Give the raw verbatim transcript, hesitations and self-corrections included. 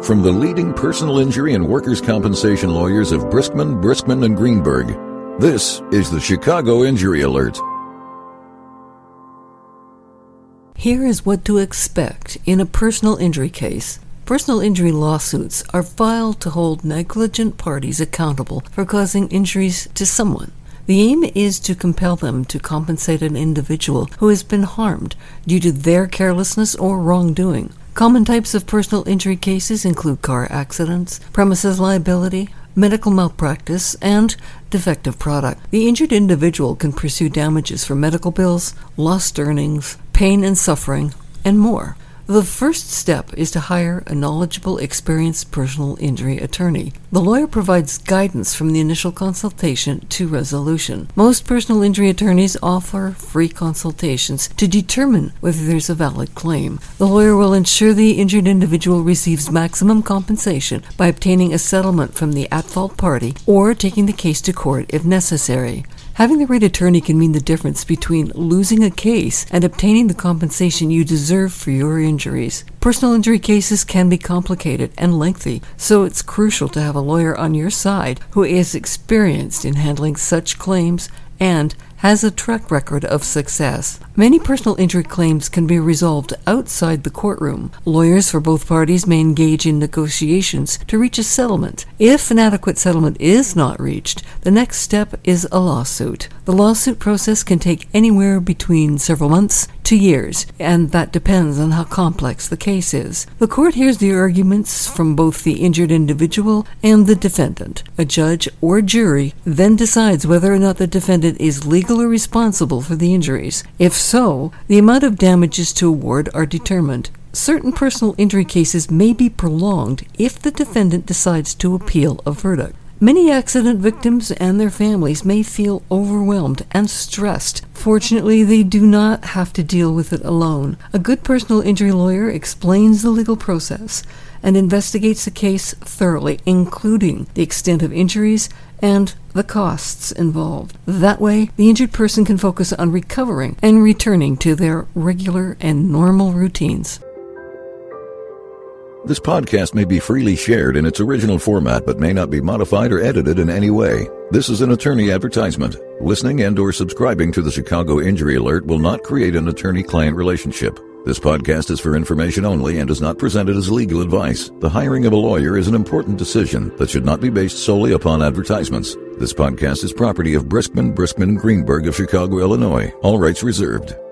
From the leading personal injury and workers' compensation lawyers of Briskman, Briskman and Greenberg, this is the Chicago Injury Alert. Here is what to expect in a personal injury case. Personal injury lawsuits are filed to hold negligent parties accountable for causing injuries to someone. The aim is to compel them to compensate an individual who has been harmed due to their carelessness or wrongdoing. Common types of personal injury cases include car accidents, premises liability, medical malpractice, and defective product. The injured individual can pursue damages for medical bills, lost earnings, pain and suffering, and more. The first step is to hire a knowledgeable, experienced personal injury attorney. The lawyer provides guidance from the initial consultation to resolution. Most personal injury attorneys offer free consultations to determine whether there's a valid claim. The lawyer will ensure the injured individual receives maximum compensation by obtaining a settlement from the at-fault party or taking the case to court if necessary. Having the right attorney can mean the difference between losing a case and obtaining the compensation you deserve for your injuries. Personal injury cases can be complicated and lengthy, so it's crucial to have a lawyer on your side who is experienced in handling such claims and has a track record of success. Many personal injury claims can be resolved outside the courtroom. Lawyers for both parties may engage in negotiations to reach a settlement. If an adequate settlement is not reached, the next step is a lawsuit. The lawsuit process can take anywhere between several months to years, and that depends on how complex the case is. The court hears the arguments from both the injured individual and the defendant. A judge or jury then decides whether or not the defendant is legally responsible for the injuries. If so, the amount of damages to award are determined. Certain personal injury cases may be prolonged if the defendant decides to appeal a verdict. Many accident victims and their families may feel overwhelmed and stressed. Fortunately, they do not have to deal with it alone. A good personal injury lawyer explains the legal process and investigates the case thoroughly, including the extent of injuries and the costs involved. That way, the injured person can focus on recovering and returning to their regular and normal routines. This podcast may be freely shared in its original format but may not be modified or edited in any way. This is an attorney advertisement. Listening and or subscribing to the Chicago Injury Alert will not create an attorney-client relationship. This podcast is for information only and is not presented as legal advice. The hiring of a lawyer is an important decision that should not be based solely upon advertisements. This podcast is property of Briskman, Briskman and Greenberg of Chicago, Illinois. All rights reserved.